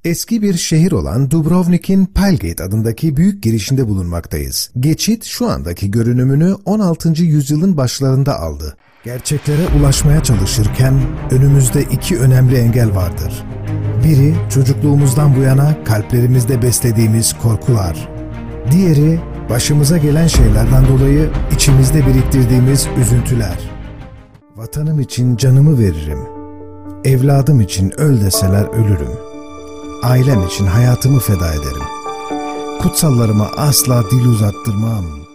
Eski bir şehir olan Dubrovnik'in Pelgate adındaki büyük girişinde bulunmaktayız. Geçit şu andaki görünümünü 16. yüzyılın başlarında aldı. Gerçeklere ulaşmaya çalışırken önümüzde iki önemli engel vardır. Biri çocukluğumuzdan bu yana kalplerimizde beslediğimiz korkular. Diğeri başımıza gelen şeylerden dolayı içimizde biriktirdiğimiz üzüntüler. Vatanım için canımı veririm. Evladım için öl deseler ölürüm. Ailem için hayatımı feda ederim. Kutsallarıma asla dil uzattırmam.